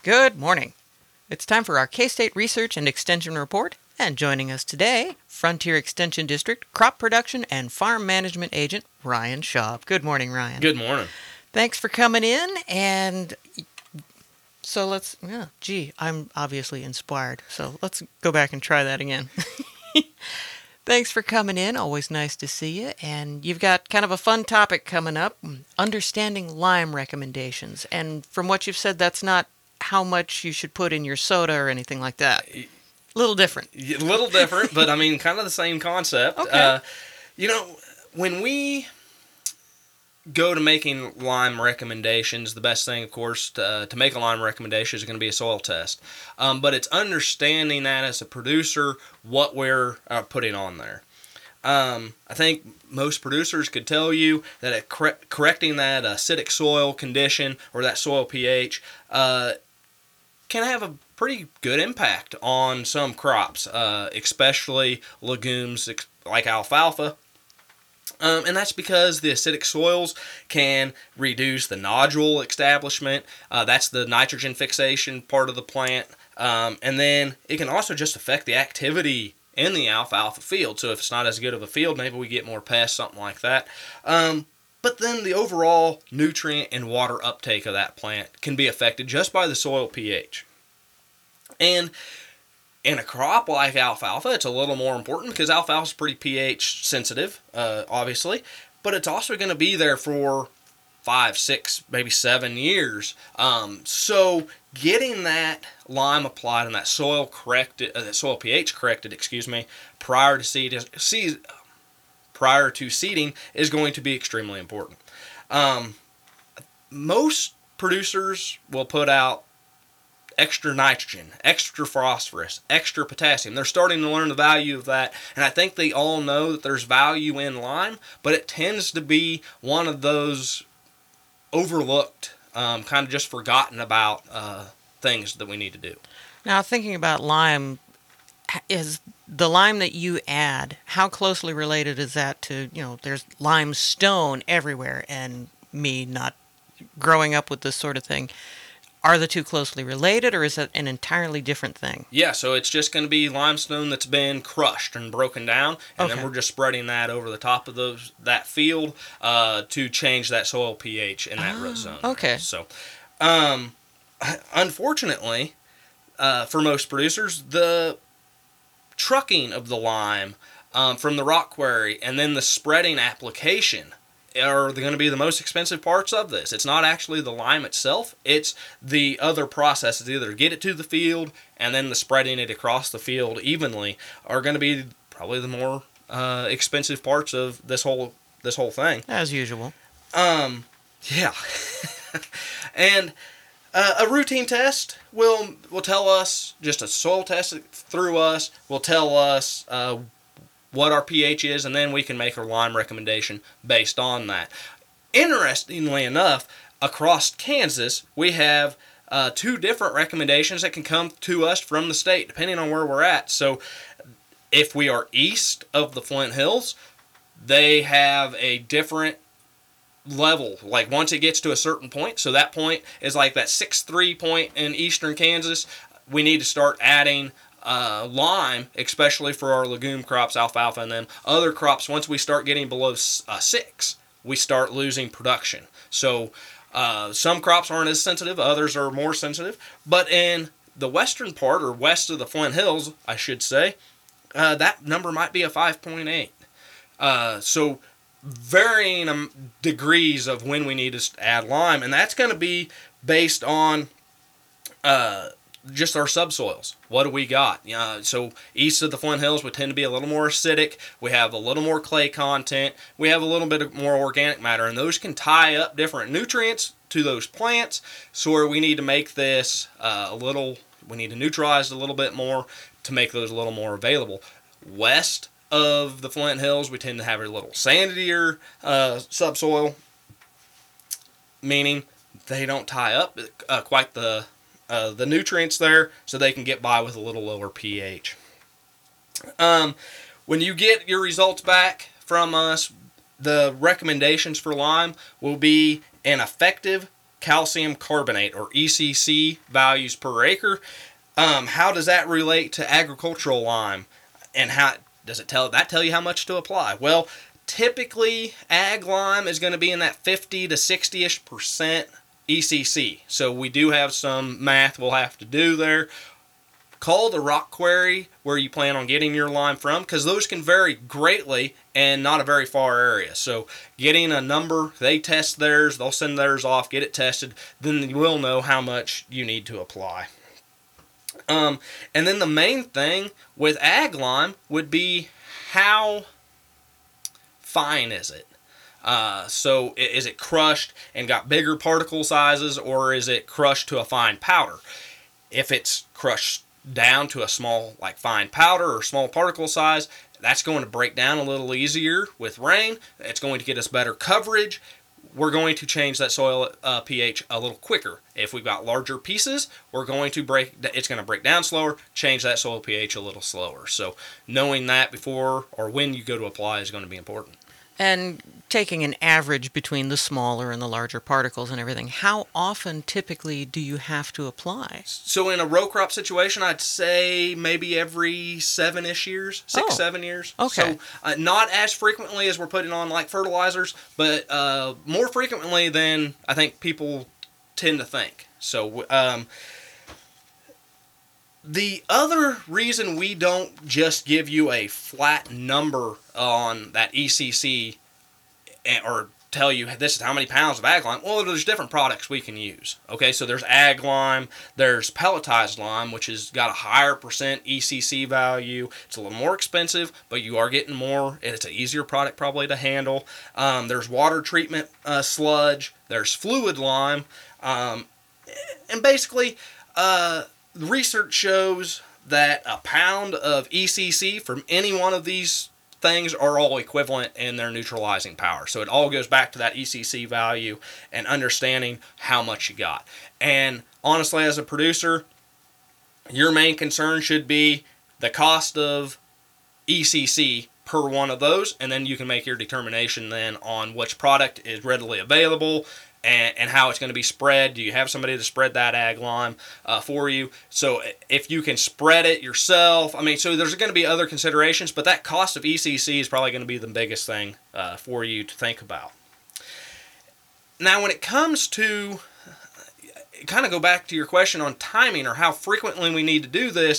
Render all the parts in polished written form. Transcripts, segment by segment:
Good morning. It's time for our K-State Research and Extension Report, and joining us today, Frontier Extension District Crop Production and Farm Management Agent Ryan Schaub. Good morning, Ryan. Good morning. Thanks for coming in, and so I'm obviously inspired, so let's go back and try that again. Thanks for coming in. Always nice to see you. And you've got kind of a fun topic coming up, understanding lime recommendations. And from what you've said, that's not how much you should put in your soda or anything like that. A little different. A little different, but I mean, kind of the same concept. Okay. When we go to making lime recommendations, the best thing, of course, to make a lime recommendation is going to be a soil test. But it's understanding that as a producer, what we're putting on there. I think most producers could tell you that correcting that acidic soil condition or that soil pH can have a pretty good impact on some crops, especially legumes like alfalfa. And that's because the acidic soils can reduce the nodule establishment. That's the nitrogen fixation part of the plant. And then it can also just affect the activity in the alfalfa field. So if it's not as good of a field, maybe we get more pests, something like that. But then the overall nutrient and water uptake of that plant can be affected just by the soil pH. And in a crop like alfalfa, it's a little more important because alfalfa is pretty pH sensitive, obviously, but it's also going to be there for 5, 6, maybe 7 years. So getting that lime applied and that soil pH corrected, prior to seeding is going to be extremely important. Most producers will put out extra nitrogen, extra phosphorus, extra potassium. They're starting to learn the value of that, and I think they all know that there's value in lime, but it tends to be one of those overlooked, kind of just forgotten about things that we need to do. Now, thinking about lime, is the lime that you add, how closely related is that to, there's limestone everywhere, and me not growing up with this sort of thing. Are the two closely related, or is it an entirely different thing? Yeah, so it's just going to be limestone that's been crushed and broken down, and then we're just spreading that over the top of that field to change that soil pH in that root zone. Okay. So, unfortunately, for most producers, the trucking of the lime from the rock quarry and then the spreading application are going to be the most expensive parts of this. It's not actually the lime itself, it's the other processes. Either get it to the field and then the spreading it across the field evenly are going to be probably the more expensive parts of this whole thing. As usual. Yeah. And a routine test will tell us, just a soil test through us will tell us what our pH is, and then we can make our lime recommendation based on that. Interestingly enough, across Kansas, we have 2 different recommendations that can come to us from the state, depending on where we're at. So if we are east of the Flint Hills, they have a different level. Like once it gets to a certain point, so that point is like that 6.3 point in eastern Kansas, we need to start adding lime, especially for our legume crops, alfalfa, and then other crops. Once we start getting below 6, we start losing production. So some crops aren't as sensitive, others are more sensitive. But in the western part, or west of the Flint Hills, I should say, that number might be a 5.8. So varying degrees of when we need to add lime, and that's going to be based on just our subsoils. What do we got? So east of the Flint Hills, we tend to be a little more acidic. We have a little more clay content. We have a little bit more organic matter, and those can tie up different nutrients to those plants. So where we need to make this we need to neutralize a little bit more to make those a little more available. West of the Flint Hills, we tend to have a little sandier subsoil, meaning they don't tie up quite the nutrients there, so they can get by with a little lower pH. When you get your results back from us, the recommendations for lime will be an effective calcium carbonate, or ECC values per acre. How does that relate to agricultural lime? And how does it tell you how much to apply? Well, typically ag lime is going to be in that 50 to 60-ish% ECC. So we do have some math we'll have to do there. Call the rock quarry where you plan on getting your lime from, because those can vary greatly and not a very far area. So getting a number, they test theirs, they'll send theirs off, get it tested, then you will know how much you need to apply. And then the main thing with ag lime would be how fine is it? So is it crushed and got bigger particle sizes, or is it crushed to a fine powder? If it's crushed down to a small, like fine powder or small particle size, that's going to break down a little easier with rain. It's going to get us better coverage. We're going to change that soil pH a little quicker. If we've got larger pieces, it's going to break down slower, change that soil pH a little slower. So knowing that before or when you go to apply is going to be important. And taking an average between the smaller and the larger particles and everything, how often typically do you have to apply? So in a row crop situation, I'd say maybe every 7-ish years, 7 years. Okay. So not as frequently as we're putting on like fertilizers, but more frequently than I think people tend to think. So the other reason we don't just give you a flat number on that ECC or tell you this is how many pounds of ag lime, well, there's different products we can use. Okay, so there's ag lime, there's pelletized lime, which has got a higher percent ECC value. It's a little more expensive, but you are getting more, and it's an easier product probably to handle. There's water treatment sludge, there's fluid lime, and basically the research shows that a pound of ECC from any one of these things are all equivalent in their neutralizing power. So it all goes back to that ECC value and understanding how much you got. And honestly, as a producer, your main concern should be the cost of ECC per one of those, and then you can make your determination then on which product is readily available and how it's going to be spread. Do you have somebody to spread that ag lime for you? So if you can spread it yourself, so there's going to be other considerations, but that cost of ECC is probably going to be the biggest thing for you to think about. Now, when it comes to, kind of go back to your question on timing or how frequently we need to do this,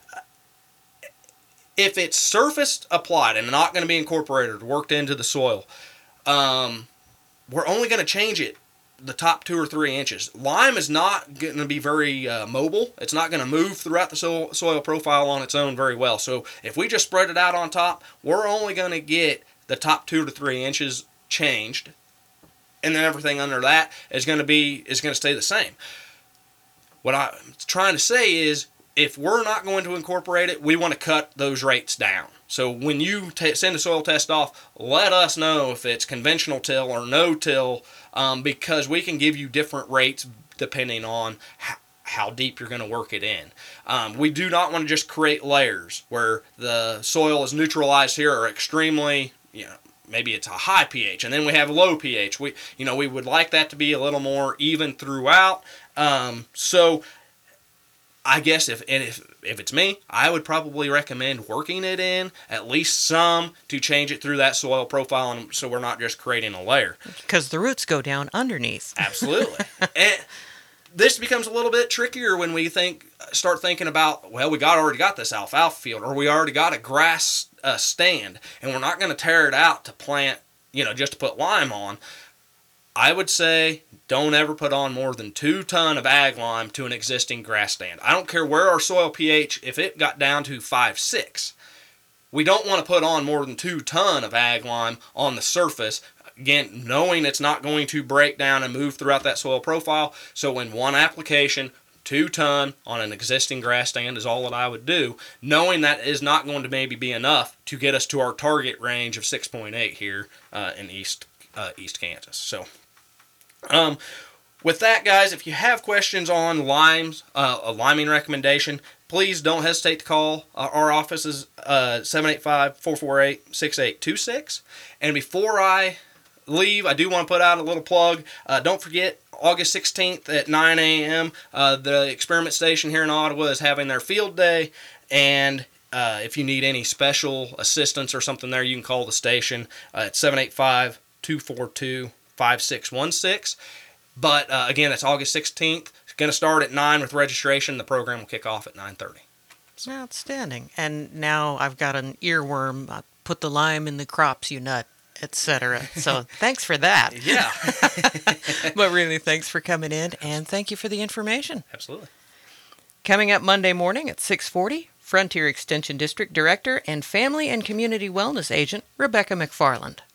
if it's surface applied and not going to be incorporated, worked into the soil, we're only going to change it the top 2 or 3 inches. Lime is not going to be very mobile. It's not going to move throughout the soil profile on its own very well. So if we just spread it out on top, we're only going to get the top 2 to 3 inches changed, and then everything under that is going to stay the same. What I'm trying to say is, if we're not going to incorporate it, we want to cut those rates down. So when you send a soil test off, let us know if it's conventional till or no till, because we can give you different rates depending on how deep you're going to work it in. We do not want to just create layers where the soil is neutralized here or extremely, maybe it's a high pH and then we have low pH. We would like that to be a little more even throughout. So I guess if it's me, I would probably recommend working it in at least some to change it through that soil profile, and so we're not just creating a layer. Because the roots go down underneath. Absolutely. And this becomes a little bit trickier when we start thinking about, well, we already got this alfalfa field, or we already got a grass stand, and we're not going to tear it out to plant, just to put lime on. I would say don't ever put on more than 2 tons of ag lime to an existing grass stand. I don't care where our soil pH, if it got down to 5-6, we don't want to put on more than 2 tons of ag lime on the surface. Again, knowing it's not going to break down and move throughout that soil profile. So in one application, 2 tons on an existing grass stand is all that I would do, knowing that is not going to maybe be enough to get us to our target range of 6.8 here in East Kansas. So with that, guys, if you have questions on limes, a liming recommendation, please don't hesitate to call. Our office is 785-448-6826. And before I leave, I do want to put out a little plug. Don't forget, August 16th at 9 a.m., the Experiment Station here in Ottawa is having their field day, and if you need any special assistance or something there, you can call the station at 785-242-5616. But again, that's August 16th. It's going to start at 9 with registration. The program will kick off at 9:30. Outstanding. And now I've got an earworm. Put the lime in the crops, you nut, etc. So thanks for that. Yeah. But really, thanks for coming in, and thank you for the information. Absolutely. Coming up Monday morning at 6:40, Frontier Extension District Director and Family and Community Wellness Agent Rebecca McFarland.